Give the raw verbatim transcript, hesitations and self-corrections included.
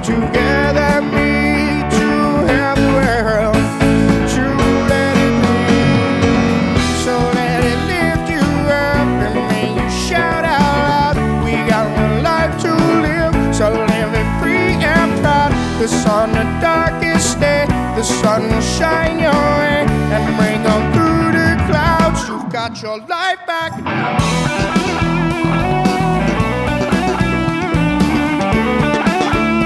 together meet to have the world to let it be. So let it lift you up and make you shout out loud. We got one life to live, so live it free and proud. 'Cause on the darkest day, the sun will shine your way and bring on through the clouds. You've got your life back now.